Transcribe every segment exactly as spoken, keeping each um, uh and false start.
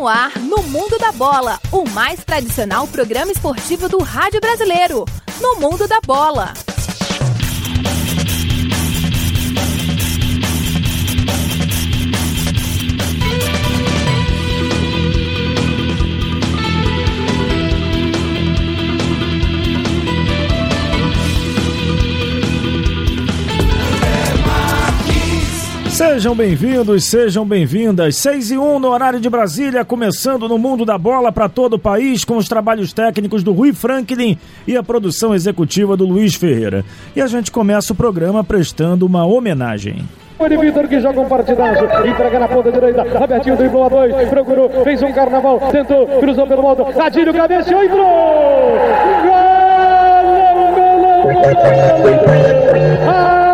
no ar no Mundo da Bola, o mais tradicional programa esportivo do rádio brasileiro. No Mundo da Bola. Sejam bem-vindos, sejam bem-vindas. seis e um no horário de Brasília, começando no Mundo da Bola para todo o país, com os trabalhos técnicos do Rui Franklin e a produção executiva do Luiz Ferreira. E a gente começa o programa prestando uma homenagem. Foi de Vitor que joga um partidaço, entrega na ponta direita, Robertinho driblou a dois, procurou, fez um carnaval, tentou, cruzou pelo alto, Adílio cabeceou e entrou! Gol! Gol! Gol! Gol!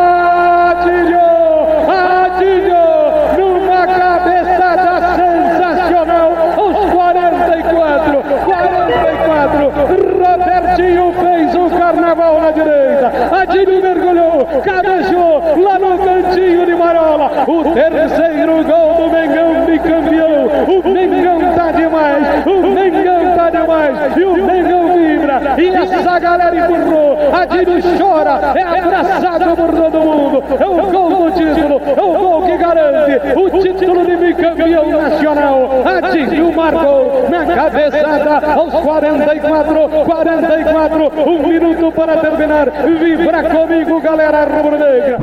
Numa cabeçada sensacional, aos quarenta e quatro, quarenta e quatro, Robertinho fez o carnaval na direita, Adílio mergulhou, cabeceou lá no cantinho de Marola, o terceiro gol do Mengão bicampeão, o Mengão tá demais, o Mengão tá demais, e o Mengão vibra, e essa galera empurrou, Adílio chora, é abraçado por todo mundo, é o gol do título, é o gol que garante o título de bicampeão nacional. Adílio marcou na cabeçada aos quarenta e quatro, quarenta e quatro, um minuto para terminar. Vibra comigo, galera rubro-negra.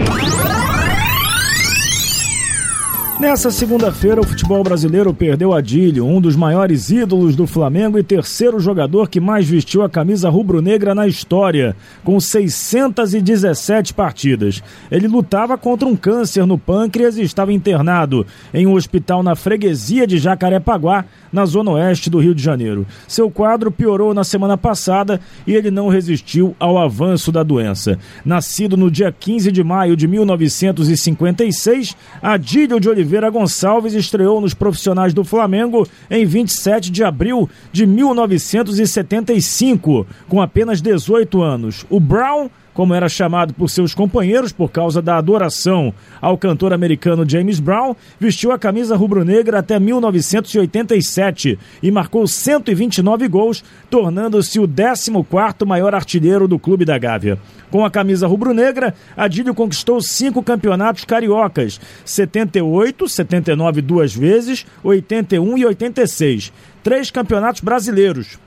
Nessa segunda-feira, o futebol brasileiro perdeu Adílio, um dos maiores ídolos do Flamengo e terceiro jogador que mais vestiu a camisa rubro-negra na história, com seiscentas e dezessete partidas. Ele lutava contra um câncer no pâncreas e estava internado em um hospital na freguesia de Jacarepaguá, na zona oeste do Rio de Janeiro. Seu quadro piorou na semana passada e ele não resistiu ao avanço da doença. Nascido no dia quinze de maio de mil novecentos e cinquenta e seis, Adílio de Oliveira Gonçalves estreou nos profissionais do Flamengo em vinte e sete de abril de mil novecentos e setenta e cinco, com apenas dezoito anos. O Brown, como era chamado por seus companheiros por causa da adoração ao cantor americano James Brown, vestiu a camisa rubro-negra até mil novecentos e oitenta e sete e marcou cento e vinte e nove gols, tornando-se o décimo quarto maior artilheiro do Clube da Gávea. Com a camisa rubro-negra, Adílio conquistou cinco campeonatos cariocas, setenta e oito, setenta e nove duas vezes, oitenta e um e oitenta e seis. Três campeonatos brasileiros,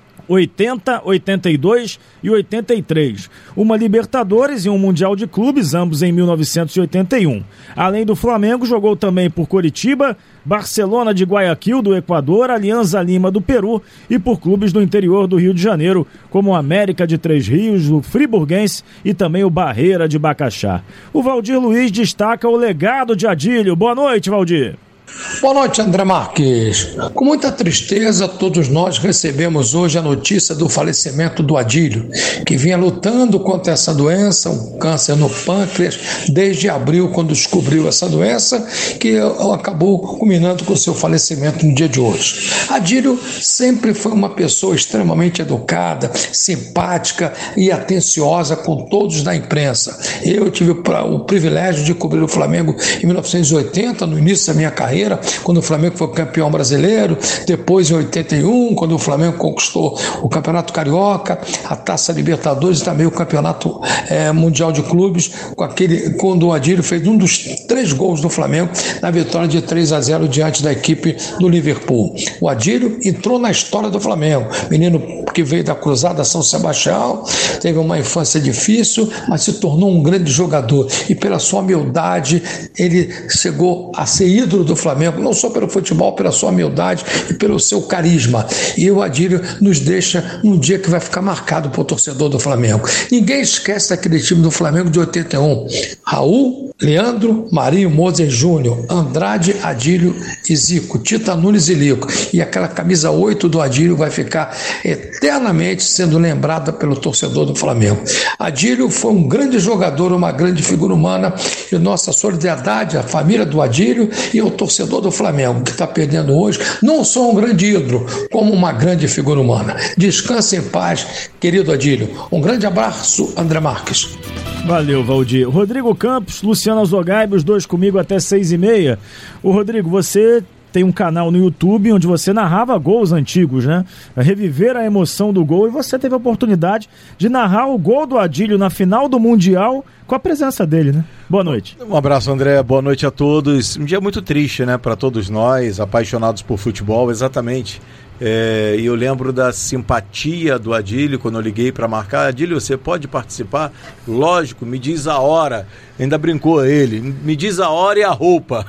oitenta, oitenta e dois e oitenta e três. Uma Libertadores e um Mundial de Clubes, ambos em mil novecentos e oitenta e um. Além do Flamengo, jogou também por Coritiba, Barcelona de Guayaquil, do Equador, Alianza Lima, do Peru, e por clubes do interior do Rio de Janeiro, como o América de Três Rios, o Friburguense e também o Barreira de Bacaxá. O Valdir Luiz destaca o legado de Adílio. Boa noite, Valdir. Boa noite, André Marques. Com muita tristeza, todos nós recebemos hoje a notícia do falecimento do Adílio, que vinha lutando contra essa doença, um câncer no pâncreas, desde abril, quando descobriu essa doença, que acabou culminando com o seu falecimento no dia de hoje. Adílio sempre foi uma pessoa extremamente educada, simpática e atenciosa com todos da imprensa. Eu tive o privilégio de cobrir o Flamengo em mil novecentos e oitenta, no início da minha carreira, quando o Flamengo foi campeão brasileiro, depois em oitenta e um, quando o Flamengo conquistou o Campeonato Carioca, a Taça Libertadores e também o Campeonato é, Mundial de Clubes, com aquele, quando o Adílio fez um dos três gols do Flamengo na vitória de três a zero diante da equipe do Liverpool. O Adílio entrou na história do Flamengo, menino que veio da Cruzada São Sebastião, teve uma infância difícil, mas se tornou um grande jogador e pela sua humildade ele chegou a ser ídolo do Flamengo, não só pelo futebol, pela sua humildade e pelo seu carisma. E o Adílio nos deixa num dia que vai ficar marcado para o torcedor do Flamengo. Ninguém esquece daquele time do Flamengo de oitenta e um. Raul, Leandro, Marinho, Moser Júnior, Andrade, Adílio e Zico, Tita Nunes e Lico. E aquela camisa oito do Adílio vai ficar eternamente sendo lembrada pelo torcedor do Flamengo. Adílio foi um grande jogador, uma grande figura humana, e nossa solidariedade à família do Adílio e ao torcedor do Flamengo, que está perdendo hoje não só um grande ídolo, como uma grande figura humana. Descanse em paz, querido Adílio. Um grande abraço, André Marques. Valeu, Valdir. Rodrigo Campos, Luciano Zogaib, os dois comigo até seis e meia. O Rodrigo, você tem um canal no YouTube onde você narrava gols antigos, né? Reviver a emoção do gol, e você teve a oportunidade de narrar o gol do Adílio na final do Mundial com a presença dele, né? Boa noite. Um abraço, André. Boa noite a todos. Um dia muito triste, né, para todos nós, apaixonados por futebol, exatamente. É, e eu lembro da simpatia do Adílio quando eu liguei para marcar. Adílio, você pode participar? Lógico, me diz a hora. Ainda brincou ele, me diz a hora e a roupa.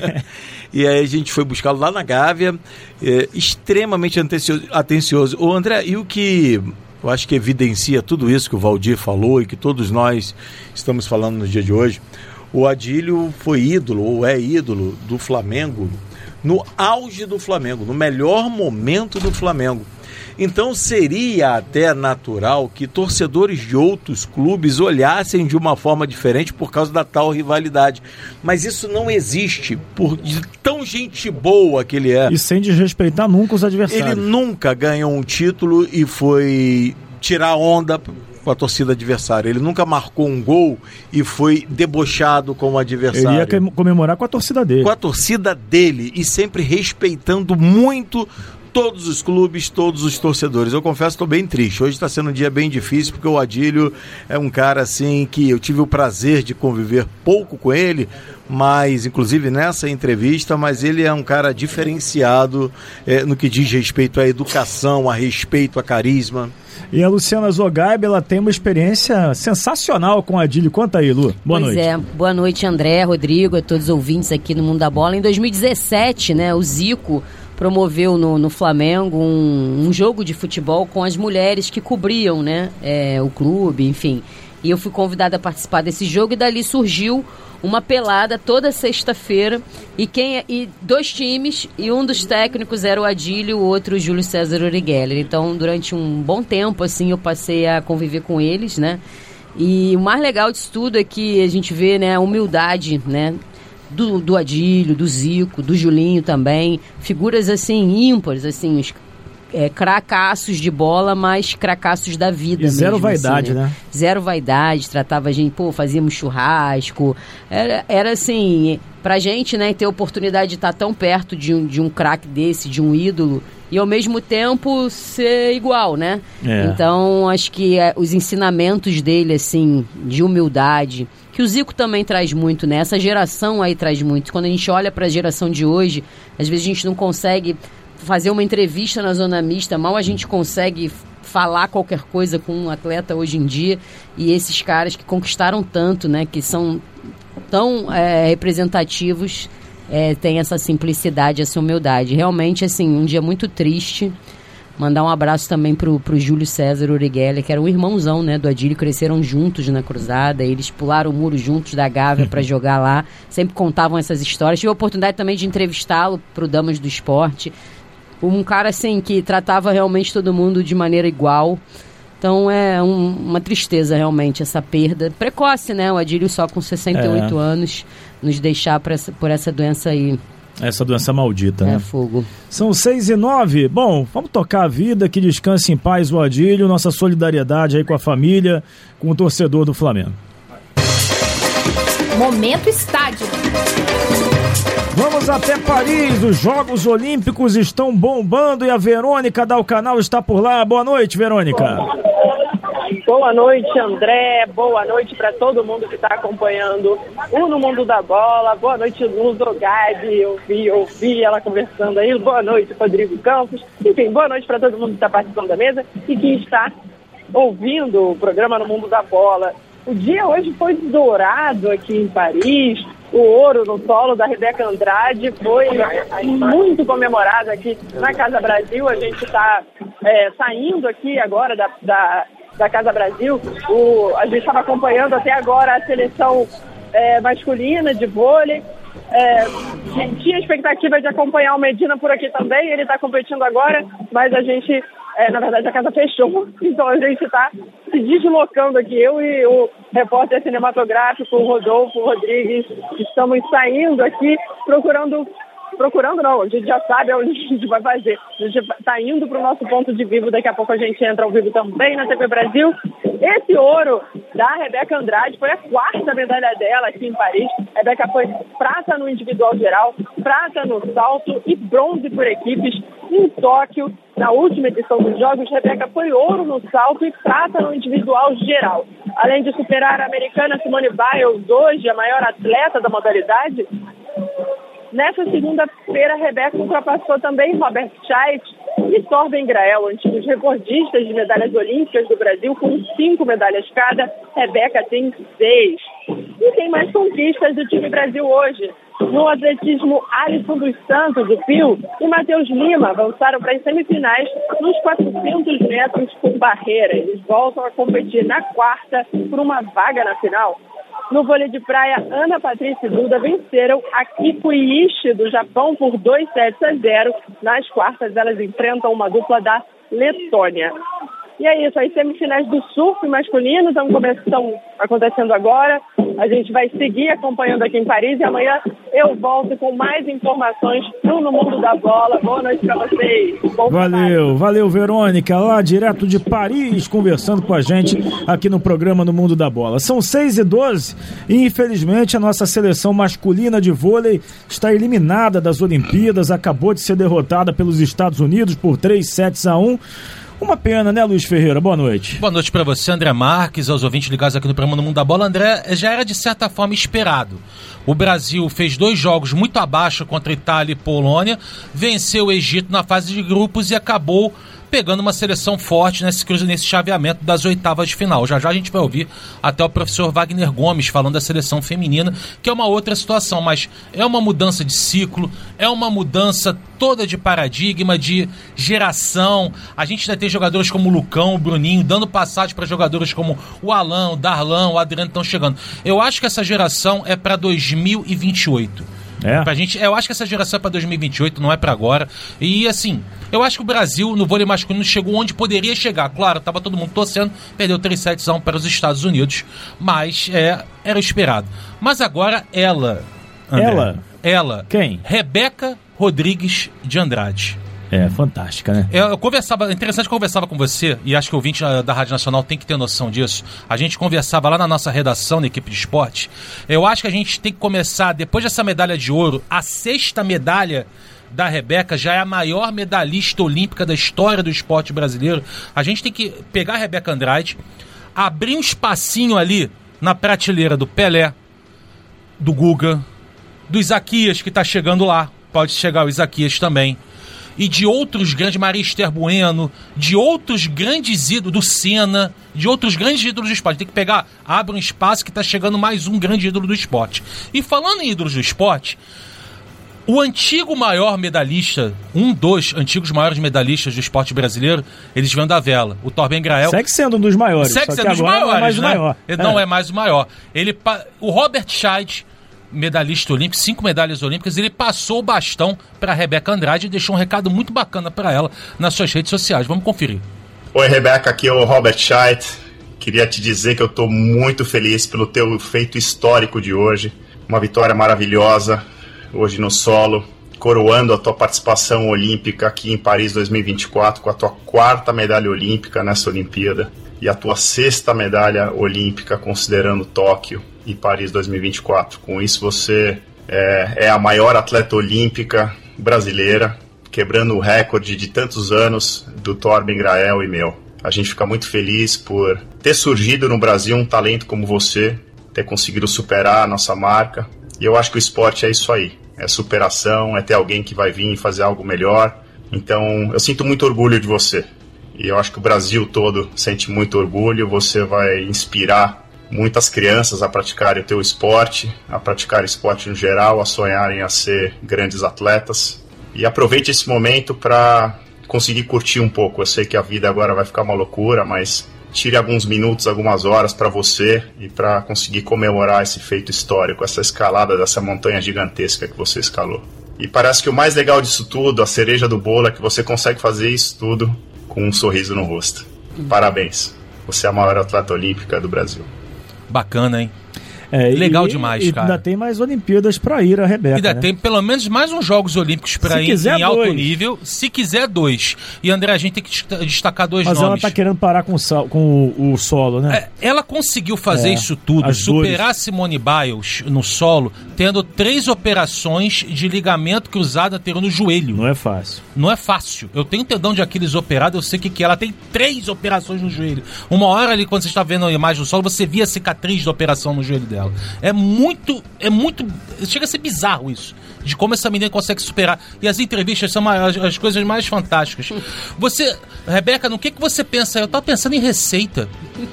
E aí a gente foi buscá-lo lá na Gávea, é, extremamente atencioso, atencioso. Ô André, e o que eu acho que evidencia tudo isso que o Valdir falou e que todos nós estamos falando no dia de hoje, o Adílio foi ídolo, ou é ídolo do Flamengo, no auge do Flamengo, no melhor momento do Flamengo. Então seria até natural que torcedores de outros clubes olhassem de uma forma diferente por causa da tal rivalidade. Mas isso não existe, por de tão gente boa que ele é. E sem desrespeitar nunca os adversários. Ele nunca ganhou um título e foi tirar onda com a torcida adversária. Ele nunca marcou um gol e foi debochado com o adversário. Ele ia comemorar com a torcida dele. Com a torcida dele e sempre respeitando muito todos os clubes, todos os torcedores. Eu confesso que estou bem triste. Hoje está sendo um dia bem difícil, porque o Adílio é um cara assim que eu tive o prazer de conviver pouco com ele, mas inclusive nessa entrevista, mas ele é um cara diferenciado é, no que diz respeito à educação, a respeito, a carisma. E a Luciana Zogaib, ela tem uma experiência sensacional com o Adílio. Conta aí, Lu. Boa pois noite. É, boa noite, André, Rodrigo, a todos os ouvintes aqui no Mundo da Bola. Em dois mil e dezessete, né, o Zico promoveu no, no Flamengo um, um jogo de futebol com as mulheres que cobriam, né, é, o clube, enfim. E eu fui convidada a participar desse jogo e dali surgiu uma pelada toda sexta-feira e, quem, e dois times, e um dos técnicos era o Adílio, o outro o Júlio César Urigeller. Então, durante um bom tempo, assim, eu passei a conviver com eles, né? E o mais legal disso tudo é que a gente vê, né, a humildade, né, do, do Adílio, do Zico, do Julinho também, figuras, assim, ímpares, assim, os É, cracaços de bola, mas cracaços da vida. E zero mesmo, vaidade, assim, né? né? Zero vaidade, tratava a gente, pô, fazíamos churrasco. Era, era assim, pra gente, né, ter a oportunidade de estar tão perto de um, de um craque desse, de um ídolo, e ao mesmo tempo ser igual, né? É. Então, acho que é, os ensinamentos dele, assim, de humildade, que o Zico também traz muito, né? Essa geração aí traz muito. Quando a gente olha pra geração de hoje, às vezes a gente não consegue fazer uma entrevista na zona mista, mal a gente consegue falar qualquer coisa com um atleta hoje em dia, e esses caras que conquistaram tanto, né, que são tão é, representativos, é, têm essa simplicidade, essa humildade. Realmente, assim, um dia muito triste. Mandar um abraço também pro, pro Júlio César Urigeller, que era um irmãozão, né, do Adílio, cresceram juntos na cruzada, eles pularam o muro juntos da Gávea para jogar lá, sempre contavam essas histórias. Tive a oportunidade também de entrevistá-lo pro Damas do Esporte. Um cara, assim, que tratava realmente todo mundo de maneira igual. Então é um, uma tristeza, realmente, essa perda precoce, né? O Adílio só com sessenta e oito é. anos nos deixar por essa, por essa doença aí. Essa doença maldita, né? É fogo. São seis e nove. Bom, vamos tocar a vida, que descanse em paz o Adílio. Nossa solidariedade aí com a família, com o torcedor do Flamengo. Momento Estádio. Vamos até Paris, os Jogos Olímpicos estão bombando e a Verônica da O Canal está por lá. Boa noite, Verônica. Boa noite, André. Boa noite para todo mundo que está acompanhando o No Mundo da Bola. Boa noite, Luz Gabi. Eu vi, eu vi ela conversando aí. Boa noite, Rodrigo Campos. Enfim, boa noite para todo mundo que está participando da mesa e que está ouvindo o programa No Mundo da Bola. O dia hoje foi dourado aqui em Paris. O ouro no solo da Rebeca Andrade foi muito comemorado aqui na Casa Brasil. A gente está é, saindo aqui agora da, da, da Casa Brasil. O, a gente estava acompanhando até agora a seleção é, masculina de vôlei. É, tinha expectativa de acompanhar o Medina por aqui também. Ele está competindo agora, mas a gente... É, na verdade, a casa fechou, então a gente está se deslocando aqui. Eu e o repórter cinematográfico, o Rodolfo Rodrigues, estamos saindo aqui procurando... Procurando não, a gente já sabe onde a gente vai fazer. A gente está indo para o nosso ponto de vivo, daqui a pouco a gente entra ao vivo também na T V Brasil. Esse ouro da Rebeca Andrade foi a quarta medalha dela aqui em Paris. A Rebeca foi prata no individual geral, prata no salto e bronze por equipes. Em Tóquio, na última edição dos Jogos, Rebeca foi ouro no salto e prata no individual geral. Além de superar a americana Simone Biles, hoje a maior atleta da modalidade, nessa segunda-feira, Rebeca ultrapassou também Robert Scheidt e Torben Grael, antigos recordistas de medalhas olímpicas do Brasil, com cinco medalhas cada. Rebeca tem seis. E tem mais conquistas do time Brasil hoje. No atletismo, Alisson dos Santos, do Pio, e Matheus Lima avançaram para as semifinais nos quatrocentos metros com barreira. Eles voltam a competir na quarta por uma vaga na final. No vôlei de praia, Ana Patrícia e Duda venceram a Kikuichi do Japão por dois sets a zero. Nas quartas, elas enfrentam uma dupla da Letônia. E é isso, as semifinais do surf masculino estão, estão acontecendo agora. A gente vai seguir acompanhando aqui em Paris e amanhã eu volto com mais informações no Mundo da Bola. Boa noite para vocês. Bom valeu, trabalho. Valeu, Verônica, lá direto de Paris, conversando com a gente aqui no programa No Mundo da Bola. São seis e doze e infelizmente a nossa seleção masculina de vôlei está eliminada das Olimpíadas, acabou de ser derrotada pelos Estados Unidos por três sets a um. Uma pena, né, Luiz Ferreira? Boa noite. Boa noite para você, André Marques, aos ouvintes ligados aqui no programa No Mundo da Bola. André, já era de certa forma esperado. O Brasil fez dois jogos muito abaixo contra Itália e Polônia, venceu o Egito na fase de grupos e acabou pegando uma seleção forte nesse, nesse chaveamento das oitavas de final. Já já a gente vai ouvir até o professor Wagner Gomes falando da seleção feminina, que é uma outra situação, mas é uma mudança de ciclo, é uma mudança toda de paradigma, de geração. A gente ainda tem jogadores como o Lucão, o Bruninho, dando passagem para jogadores como o Alan, o Darlan, o Adriano estão chegando. Eu acho que essa geração é para dois mil e vinte e oito. É. Pra gente, eu acho que essa geração é para dois mil e vinte e oito, não é para agora. E assim, eu acho que o Brasil no vôlei masculino chegou onde poderia chegar. Claro, tava todo mundo torcendo, perdeu três sets a um para os Estados Unidos, mas é, era esperado. Mas agora ela, André, ela, ela, quem? Rebeca Rodrigues de Andrade. É, fantástica, né? Eu, eu conversava, interessante que eu conversava com você, e acho que o ouvinte da Rádio Nacional tem que ter noção disso. A gente conversava lá na nossa redação, na equipe de esporte. Eu acho que a gente tem que começar, depois dessa medalha de ouro, a sexta medalha da Rebeca já é a maior medalhista olímpica da história do esporte brasileiro. A gente tem que pegar a Rebeca Andrade, abrir um espacinho ali na prateleira do Pelé, do Guga, do Isaquias, que está chegando lá. Pode chegar o Isaquias também. E de outros grandes, Maria Esther Bueno, de outros grandes ídolos, do Senna, de outros grandes ídolos do esporte. Tem que pegar, abre um espaço que está chegando mais um grande ídolo do esporte. E falando em ídolos do esporte, o antigo maior medalhista, um dos antigos maiores medalhistas do esporte brasileiro, eles vêm da vela, o Torben Grael. Segue sendo um dos maiores. Segue sendo um dos maiores, não é mais né? maior. Ele não é. é mais o maior. Ele, o Robert Scheidt, medalhista olímpico, cinco medalhas olímpicas, ele passou o bastão para a Rebeca Andrade e deixou um recado muito bacana para ela nas suas redes sociais. Vamos conferir. Oi, Rebeca, aqui é o Robert Scheidt. Queria te dizer que eu estou muito feliz pelo teu feito histórico de hoje. Uma vitória maravilhosa, hoje no solo, coroando a tua participação olímpica aqui em Paris dois mil e vinte e quatro, com a tua quarta medalha olímpica nessa Olimpíada e a tua sexta medalha olímpica considerando Tóquio e Paris dois mil e vinte e quatro. Com isso você é, é a maior atleta olímpica brasileira, quebrando o recorde de tantos anos do Torben Grael e meu. A gente fica muito feliz por ter surgido no Brasil um talento como você, ter conseguido superar a nossa marca. E eu acho que o esporte é isso aí, é superação, é ter alguém que vai vir e fazer algo melhor. Então eu sinto muito orgulho de você. E eu acho que o Brasil todo sente muito orgulho. Você vai inspirar muitas crianças a praticarem o teu esporte, a praticar esporte no geral, a sonharem a ser grandes atletas. E aproveite esse momento para conseguir curtir um pouco. Eu sei que a vida agora vai ficar uma loucura, mas tire alguns minutos, algumas horas para você e para conseguir comemorar esse feito histórico, essa escalada dessa montanha gigantesca que você escalou. E parece que o mais legal disso tudo, a cereja do bolo, é que você consegue fazer isso tudo com um sorriso no rosto. Parabéns. Você é a maior atleta olímpica do Brasil. Bacana, hein? É, Legal e, demais, e cara. Ainda tem mais Olimpíadas para ir a Rebeca. Ainda né? tem pelo menos mais uns Jogos Olímpicos para ir quiser, em alto dois. nível. Se quiser, dois. E André, a gente tem que destacar dois Mas nomes. ela tá querendo parar com, o, sal, com o, o solo, né? É, ela conseguiu fazer É, isso tudo, as superar dores. Simone Biles no solo, tendo três operações de ligamento cruzado anterior no joelho. Não é fácil. Não é fácil. Eu tenho tendão de Aquiles operado, eu sei o que, que é. Ela tem três operações no joelho. Uma hora ali, quando você está vendo a imagem do solo, você via a cicatriz da operação no joelho dela. É muito, é muito... Chega a ser bizarro isso, de como essa menina consegue superar. E as entrevistas são as, as coisas mais fantásticas. Você, Rebeca, no que, que você pensa? Eu tava pensando em receita.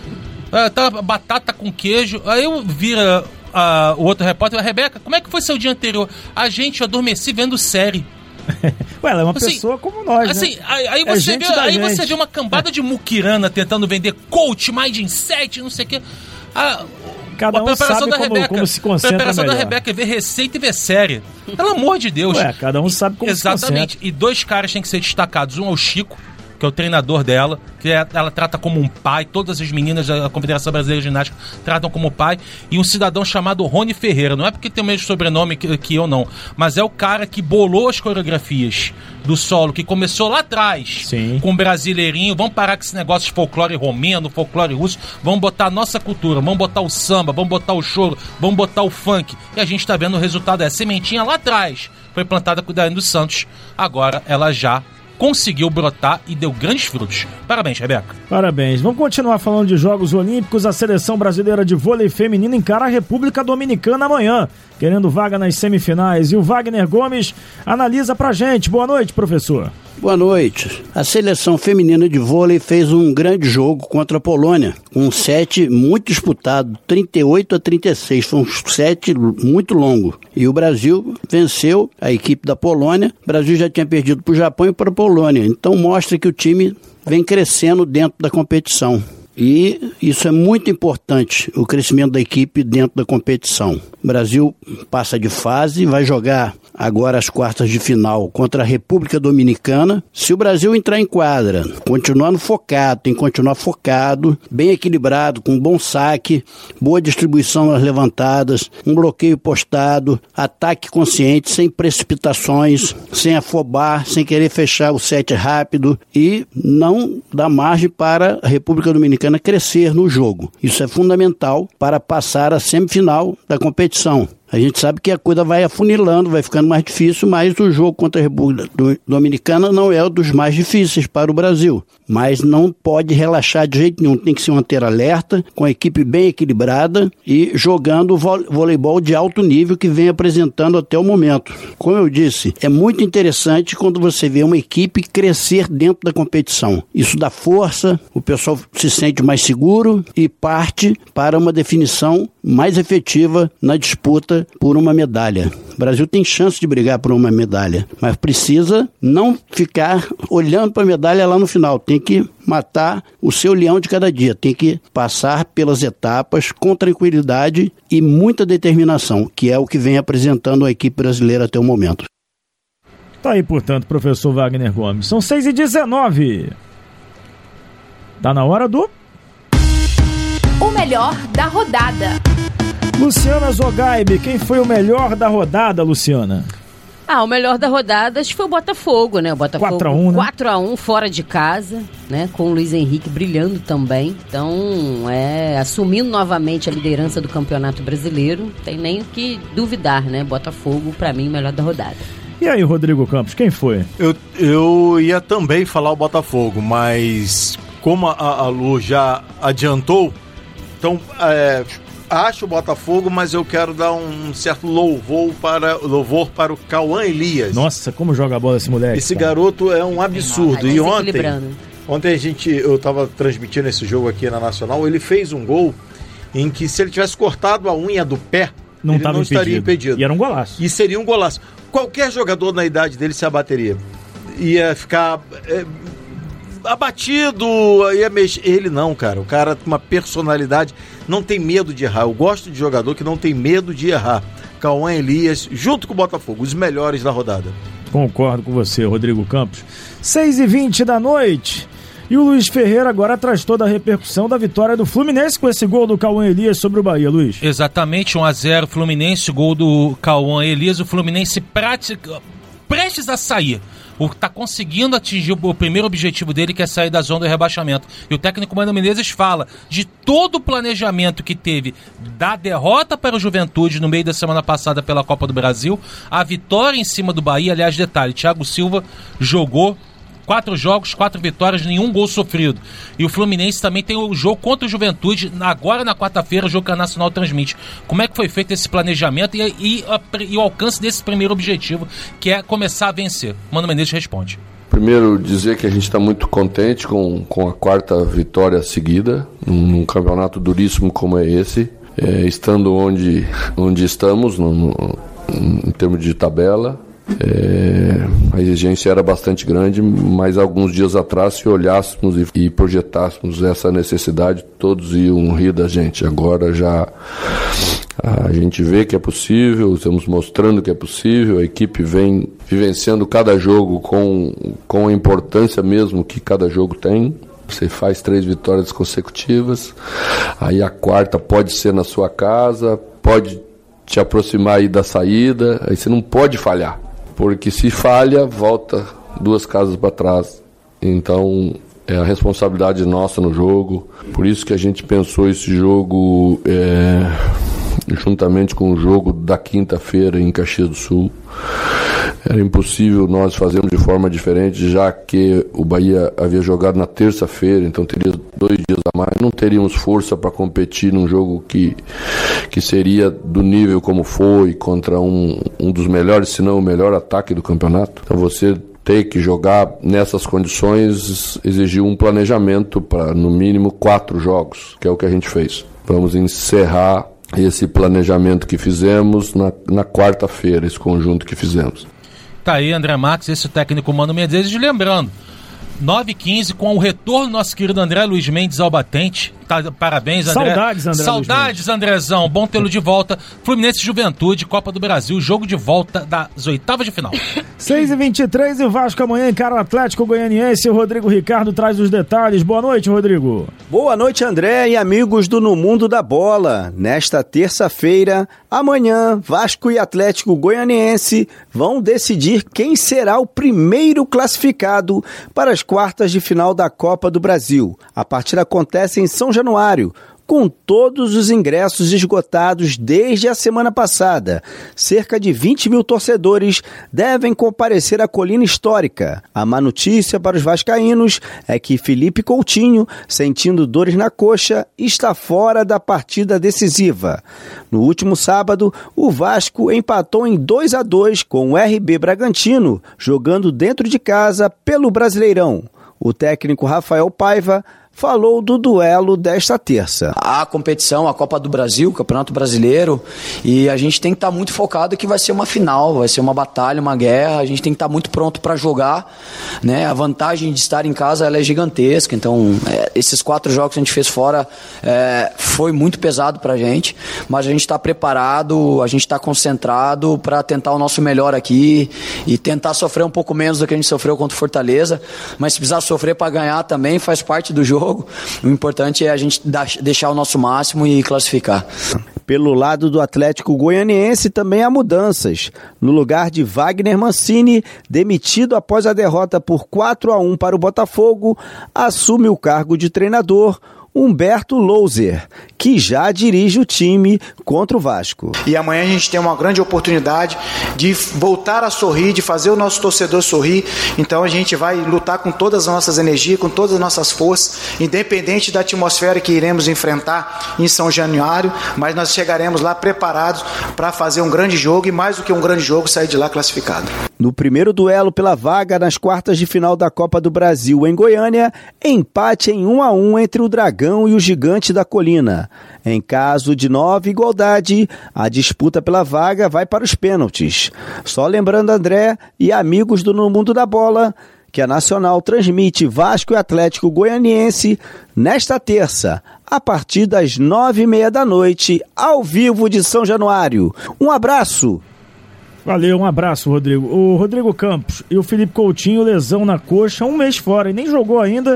Ah, tá, batata com queijo. Aí eu vira uh, o outro repórter, Rebeca, como é que foi seu dia anterior? A gente, eu adormeci vendo série. Ué, ela é uma Assim, pessoa como nós, assim, né? aí, aí É você, gente vê, da aí gente. você vê uma cambada de muquirana tentando vender coach, mindset, não sei o quê. A, Cada a um preparação sabe da como- Rebeca, como se a concentra preparação da melhor. Rebeca é ver receita e ver série. Pelo amor de Deus. Ué, cada um sabe como se Exatamente. concentra. E dois caras têm que ser destacados. Um é o Chico, que é o treinador dela, que é- ela trata como um pai. Todas as meninas da Confederação Brasileira de Ginástica tratam como pai. E um cidadão chamado Rony Ferreira. Não é porque tem o mesmo sobrenome que, que eu, não. Mas é o cara que bolou as coreografias do solo, que começou lá atrás, Sim. com o brasileirinho. Vamos parar com esse negócio de folclore romeno, folclore russo. Vamos botar a nossa cultura, vamos botar o samba, vamos botar o choro, vamos botar o funk. E a gente tá vendo o resultado. É a sementinha lá atrás. Foi plantada com o Daiane dos Santos. Agora ela já conseguiu brotar e deu grandes frutos. Parabéns, Rebeca. Parabéns. Vamos continuar falando de Jogos Olímpicos. A seleção brasileira de vôlei feminino encara a República Dominicana amanhã, querendo vaga nas semifinais. E o Wagner Gomes analisa pra gente. Boa noite, professor. Boa noite. A seleção feminina de vôlei fez um grande jogo contra a Polônia, com um set muito disputado, trinta e oito a trinta e seis. Foi um set muito longo. E o Brasil venceu a equipe da Polônia. O Brasil já tinha perdido para o Japão e para a Polônia. Então mostra que o time vem crescendo dentro da competição. E isso é muito importante, o crescimento da equipe dentro da competição. O Brasil passa de fase, vai jogar agora as quartas de final contra a República Dominicana. Se o Brasil entrar em quadra, continuando focado, tem que continuar focado, bem equilibrado, com bom saque, boa distribuição nas levantadas, um bloqueio postado, ataque consciente, sem precipitações, sem afobar, sem querer fechar o set rápido e não dar margem para a República Dominicana crescer no jogo. Isso é fundamental para passar a semifinal da competição. A gente sabe que a coisa vai afunilando, vai ficando mais difícil, mas o jogo contra a República Dominicana não é um dos mais difíceis para o Brasil. Mas não pode relaxar de jeito nenhum, tem que se manter alerta, com a equipe bem equilibrada e jogando voleibol de alto nível que vem apresentando até o momento. Como eu disse, é muito interessante quando você vê uma equipe crescer dentro da competição. Isso dá força, o pessoal se sente mais seguro e parte para uma definição mais efetiva na disputa por uma medalha. O Brasil tem chance de brigar por uma medalha, mas precisa não ficar olhando para a medalha lá no final. Tem que matar o seu leão de cada dia. Tem que passar pelas etapas com tranquilidade e muita determinação, que é o que vem apresentando a equipe brasileira até o momento. Tá aí, portanto, professor Wagner Gomes. São seis e dezenove. Tá na hora do... O melhor da rodada. Luciana Zogaibe, quem foi o melhor da rodada, Luciana? Ah, o melhor da rodada acho que foi o Botafogo, né? O Botafogo quatro a um, né? quatro a um fora de casa, né? Com o Luiz Henrique brilhando também. Então, é, assumindo novamente a liderança do Campeonato Brasileiro, tem nem o que duvidar, né? Botafogo, pra mim, o melhor da rodada. E aí, Rodrigo Campos, quem foi? Eu, eu ia também falar o Botafogo, mas como a, a Lu já adiantou, então... É, acho o Botafogo, mas eu quero dar um certo louvor para, louvor para o Cauã Elias. Nossa, como joga a bola esse moleque. Esse cara. garoto é um absurdo. Ah, e ontem, ontem a gente, eu estava transmitindo esse jogo aqui na Nacional, ele fez um gol em que se ele tivesse cortado a unha do pé, não, ele não estaria impedido. E era um golaço. E seria um golaço. Qualquer jogador na idade dele se abateria. Ia ficar... É, abatido, ia mexer. Ele não, cara. O cara tem uma personalidade, não tem medo de errar. Eu gosto de jogador que não tem medo de errar. Cauã Elias, junto com o Botafogo, os melhores da rodada. Concordo com você, Rodrigo Campos. seis e vinte da noite. E o Luiz Ferreira agora traz toda a repercussão da vitória do Fluminense com esse gol do Cauã Elias sobre o Bahia, Luiz. Exatamente, um a zero Fluminense, gol do Cauã Elias, o Fluminense prática, prestes a sair. Está conseguindo atingir o primeiro objetivo dele, que é sair da zona do rebaixamento. E o técnico Mano Menezes fala de todo o planejamento que teve da derrota para o Juventude no meio da semana passada pela Copa do Brasil, a vitória em cima do Bahia. Aliás, detalhe, Thiago Silva jogou quatro jogos, quatro vitórias, nenhum gol sofrido. E o Fluminense também tem o jogo contra o Juventude, agora na quarta-feira, o jogo que a Nacional transmite. Como é que foi feito esse planejamento e, e, a, e o alcance desse primeiro objetivo, que é começar a vencer? Mano Menezes responde. Primeiro, dizer que a gente está muito contente com, com a quarta vitória seguida, num, num campeonato duríssimo como é esse, é, estando onde, onde estamos, no, no, em termos de tabela. É, a exigência era bastante grande, mas alguns dias atrás, se olhássemos e, e projetássemos essa necessidade, todos iam rir da gente. Agora já a gente vê que é possível, estamos mostrando que é possível, a equipe vem vivenciando cada jogo com, com a importância mesmo que cada jogo tem. Você faz três vitórias consecutivas, aí a quarta pode ser na sua casa, pode te aproximar aí da saída, aí você não pode falhar. Porque se falha, volta duas casas para trás. Então, é a responsabilidade nossa no jogo. Por isso que a gente pensou esse jogo é, juntamente com o jogo da quinta-feira em Caxias do Sul. Era impossível nós fazermos de forma diferente, já que o Bahia havia jogado na terça-feira, então teria dois dias a mais. Não teríamos força para competir num jogo que, que seria do nível como foi, contra um, um dos melhores, se não o melhor ataque do campeonato. Então você ter que jogar nessas condições exigiu um planejamento para, no mínimo, quatro jogos, que é o que a gente fez. Vamos encerrar esse planejamento que fizemos na, na quarta-feira, esse conjunto que fizemos. Tá aí, André Marques, esse técnico Mano Menezes, lembrando, nove e quinze, com o retorno do nosso querido André Luiz Mendes ao batente. Tá, parabéns, André. Saudades, André. Saudades, Andrezão. Bom tê-lo de volta. Fluminense Juventude, Copa do Brasil, jogo de volta das oitavas de final. seis e vinte e três e o Vasco amanhã encara o Atlético Goianiense. O Rodrigo Ricardo traz os detalhes. Boa noite, Rodrigo. Boa noite, André e amigos do No Mundo da Bola. Nesta terça-feira, amanhã, Vasco e Atlético Goianiense vão decidir quem será o primeiro classificado para as quartas de final da Copa do Brasil. A partida acontece em São Januário, com todos os ingressos esgotados desde a semana passada. Cerca de vinte mil torcedores devem comparecer à Colina Histórica. A má notícia para os vascaínos é que Felipe Coutinho, sentindo dores na coxa, está fora da partida decisiva. No último sábado, o Vasco empatou em dois a dois com o R B Bragantino, jogando dentro de casa pelo Brasileirão. O técnico Rafael Paiva falou do duelo desta terça. A competição, a Copa do Brasil, o Campeonato Brasileiro, e a gente tem que estar muito focado que vai ser uma final, vai ser uma batalha, uma guerra, a gente tem que estar muito pronto para jogar, né? A vantagem de estar em casa ela é gigantesca, então é, esses quatro jogos que a gente fez fora é, foi muito pesado para a gente, mas a gente está preparado, a gente está concentrado para tentar o nosso melhor aqui e tentar sofrer um pouco menos do que a gente sofreu contra o Fortaleza, mas se precisar sofrer para ganhar também faz parte do jogo. O importante é a gente deixar o nosso máximo e classificar. Pelo lado do Atlético Goianiense também há mudanças. No lugar de Wagner Mancini, demitido após a derrota por quatro a um para o Botafogo, assume o cargo de treinador Humberto Louser, que já dirige o time contra o Vasco. E amanhã a gente tem uma grande oportunidade de voltar a sorrir, de fazer o nosso torcedor sorrir. Então a gente vai lutar com todas as nossas energias, com todas as nossas forças, independente da atmosfera que iremos enfrentar em São Januário, mas nós chegaremos lá preparados para fazer um grande jogo e, mais do que um grande jogo, sair de lá classificado. No primeiro duelo pela vaga nas quartas de final da Copa do Brasil em Goiânia, empate em um a um entre o Dragão e o Gigante da Colina. Em caso de nova igualdade, a disputa pela vaga vai para os pênaltis. Só lembrando, André e amigos do No Mundo da Bola, que a Nacional transmite Vasco e Atlético Goianiense nesta terça, a partir das nove e meia da noite, ao vivo de São Januário. Um abraço! Valeu, um abraço, Rodrigo. O Rodrigo Campos e o Felipe Coutinho, lesão na coxa, um mês fora e nem jogou ainda.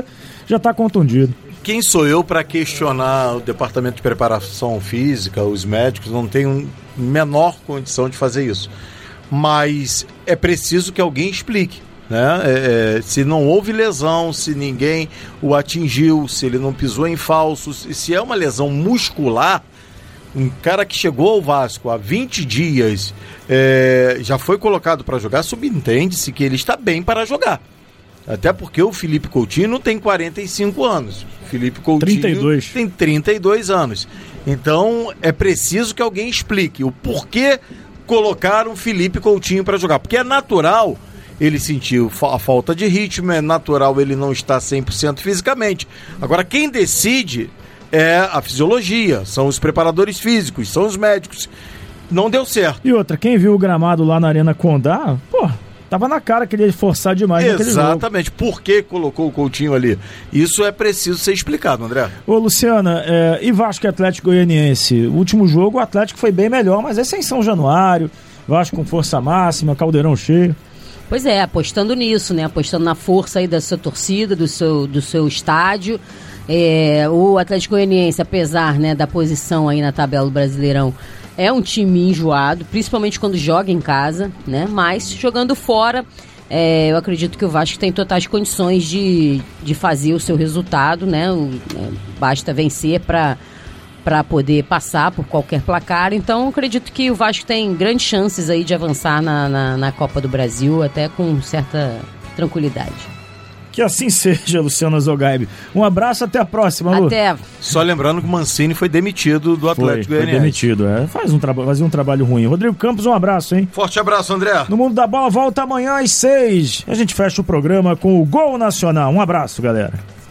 já está contundido. Quem sou eu para questionar o departamento de preparação física, os médicos? Não tenho menor condição de fazer isso. Mas é preciso que alguém explique, né? É, é, se não houve lesão, se ninguém o atingiu, se ele não pisou em falsos, se é uma lesão muscular, um cara que chegou ao Vasco há vinte dias, é, já foi colocado para jogar, subentende-se que ele está bem para jogar. Até porque o Felipe Coutinho não tem quarenta e cinco anos. O Felipe Coutinho trinta e dois. Tem trinta e dois anos. Então é preciso que alguém explique o porquê colocaram o Felipe Coutinho para jogar. Porque é natural ele sentir a falta de ritmo, é natural ele não estar cem por cento fisicamente. Agora quem decide é a fisiologia, são os preparadores físicos, são os médicos. Não deu certo. E outra, quem viu o gramado lá na Arena Condá, pô, tava na cara que ele ia forçar demais naquele jogo. Exatamente. Por que colocou o Coutinho ali? Isso é preciso ser explicado, André. Ô, Luciana, é, e Vasco e Atlético Goianiense? O último jogo o Atlético foi bem melhor, mas esse é em São Januário, Vasco com força máxima, caldeirão cheio. Pois é, apostando nisso, né? Apostando na força aí da sua torcida, do seu, do seu estádio. É, o Atlético Goianiense, apesar, né, da posição aí na tabela do Brasileirão, é um time enjoado, principalmente quando joga em casa, né? Mas jogando fora, é, eu acredito que o Vasco tem totais condições de, de fazer o seu resultado, né? O, é, basta vencer para para poder passar por qualquer placar. Então, eu acredito que o Vasco tem grandes chances aí de avançar na, na, na Copa do Brasil, até com certa tranquilidade. Que assim seja, Luciana Zogaib. Um abraço, até a próxima, Lu. Até. Só lembrando que o Mancini foi demitido do Atlético Goianiense. Foi demitido, é. Faz um traba- fazia um trabalho ruim. Rodrigo Campos, um abraço, hein? Forte abraço, André. No Mundo da Bola volta amanhã às seis. A gente fecha o programa com o Gol Nacional. Um abraço, galera.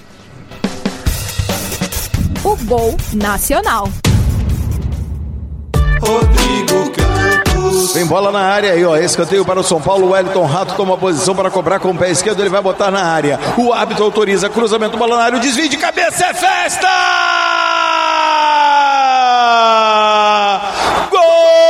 O Gol Nacional. Rodrigo Campos. Vem bola na área aí, ó. Escanteio para o São Paulo. O Wellington Rato toma posição para cobrar com o pé esquerdo. Ele vai botar na área. O árbitro autoriza. Cruzamento, bola na área. O desvio de cabeça é festa! Gol!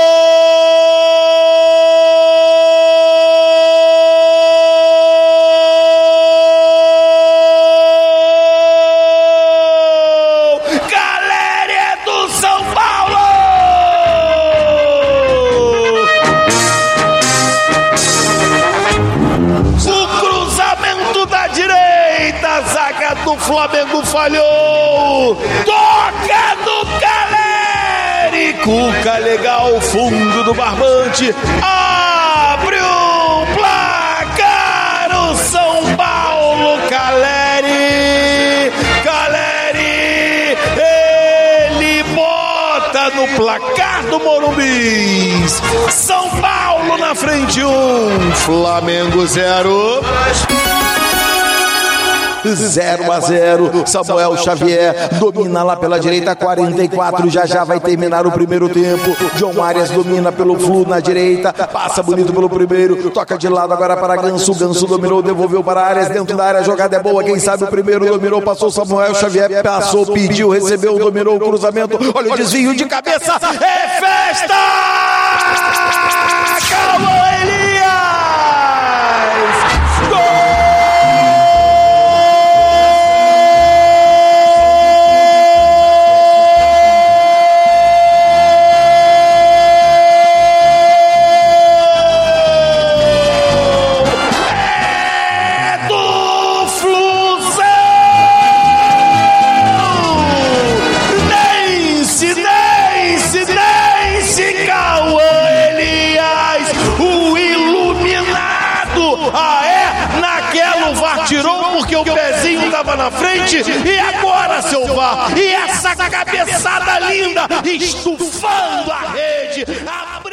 O Flamengo falhou, toca do Caleri, Cuca legal, fundo do barbante, abre o placar, o São Paulo, Caleri, Caleri, ele bota no placar do Morumbi, São Paulo na frente um, Flamengo zero. zero a zero, Samuel Xavier domina lá pela direita, quarenta e quatro, já já vai terminar o primeiro tempo. John Arias domina pelo Flu na direita, passa bonito pelo primeiro, toca de lado agora para Ganso, Ganso dominou, devolveu para Arias, dentro da área, a jogada é boa, quem sabe o primeiro dominou, passou Samuel Xavier, passou, pediu, recebeu, dominou o cruzamento, olha o desvio de cabeça, é festa! Calma, Elias! Porque o pezinho estava na frente, e agora, seu V A R, e essa cabeçada linda, estufando a rede. A...